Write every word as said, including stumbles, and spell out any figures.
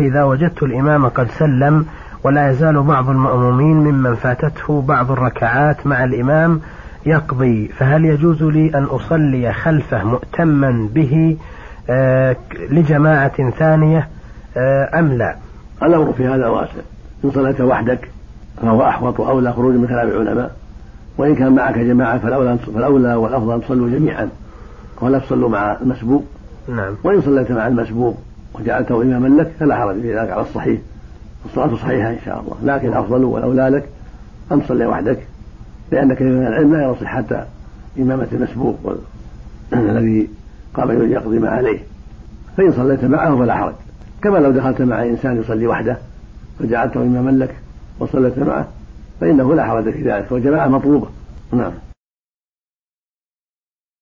إذا وجدت الإمام قد سلم ولا يزال بعض المأمومين ممن فاتته بعض الركعات مع الإمام يقضي، فهل يجوز لي أن أصلي خلفه مؤتما به آه لجماعة ثانية آه أم لا؟ الأمر في هذا واسع، إن صليت وحدك فهو أحوط وأولى خروج من كلام العلماء، وإن كان معك جماعة فالأولى, فالأولى والأفضل أن تصلوا جميعا ولا تصلوا مع المسبوق. نعم. وإن صليت مع المسبوق وجعلته إماما لك فلا حرج في ذلك على الصحيح، الصلاة صحيحة إن شاء الله، لكن الأفضل والأولى لك أن تصلي وحدك، لأن كثير من العلم لا يرى صحة إمامة المسبوق الذي قام يقضي ما عليه، فإن صليت معه فلا حرج، كما لو دخلت مع إنسان يصلي وحده فجعلته إماما لك وصليت معه فإنه لا حرج في ذلك، والجماعة مطلوبة. نعم.